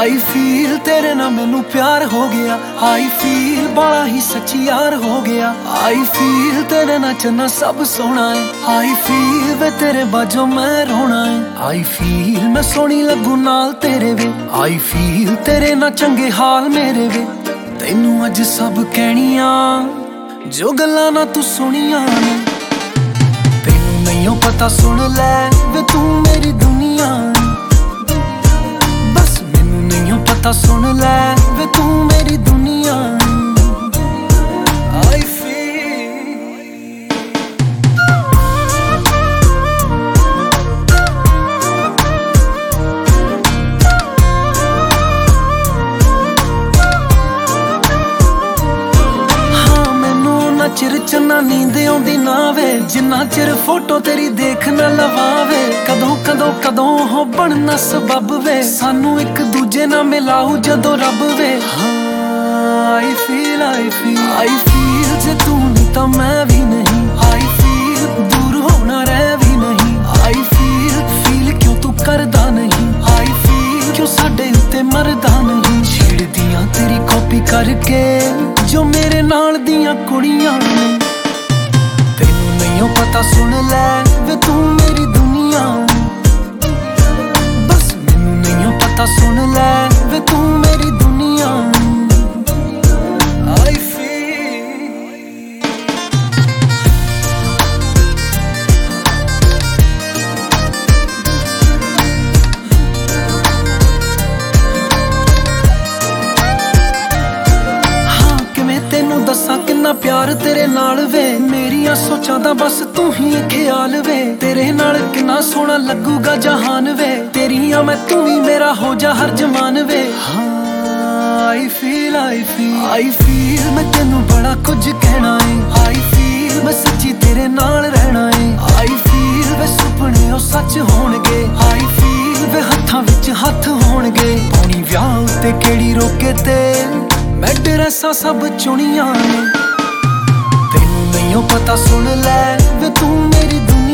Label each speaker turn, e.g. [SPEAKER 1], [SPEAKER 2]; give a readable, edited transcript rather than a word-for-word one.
[SPEAKER 1] I feel तेरे ना मैनू प्यार हो गया। आई फील बड़ा ही सच्ची यार हो गया। आई फील तेरे ना चन्ना सब सोना है। आई फील वे तेरे बाजो मैं रोना है। आई फील मैं सोनी लगू नाल तेरे वे। आई फील तेरे ना चंगे हाल मेरे वे। तैनू अज सब कहनिया जो गल्लां ना तू सुनिया ने। तैनू नहीं पता सुन लै वे तू मेरी दुनिया। बस मैनू नहीं पता सुन लै वे तू मेरी दुनिया। आई चिर चन्ना नींद आउंदी ना वे जिन्ना चिर फोटो तेरी देख न लवावे। कदों कदों कदों हो बनना सबब वे सानू एक दूजे ना मिलाऊ जदों रब वे। आई फील जे तू नहीं तो मैं भी नहीं। आई फील दूर होना रह भी नहीं। आई फील क्यों तू करदा नहीं। आई फील क्यों साडे उत्ते मरदा नहीं। छेड़ दियां तेरी कॉपी करके जो मेरे नाल दियां कुड़ियां ने। तैनू नहीं पता सुन लै वे तू मेरी दुनिया। बस मैनू नहीं पता सुन लै वे तू मेरी दुनिया। आई दसा किन्ना प्यार तेरे नाल वे। मेरिया सोचां दा बस तू ही ख्याल वे। तेरे नाल किन्ना सोहना लगूगा जहान वे। तेरिया मैं तू ही मेरा हो जा हर जमान वे। आई फील मैं तेनू बड़ा कुछ कहना है। आई फील मैं सच्ची तेरे नाल रहना है। I feel way सुपने O such होणगे। I feel वे हत्थां विच हत्थ होणगे। पाउणी विआह उत्ते केड़ी रोके ते मैं ड्रेसां सब चुनियां ने। तैनू नहीं पता सुन लै वे तू मेरी दुनिया।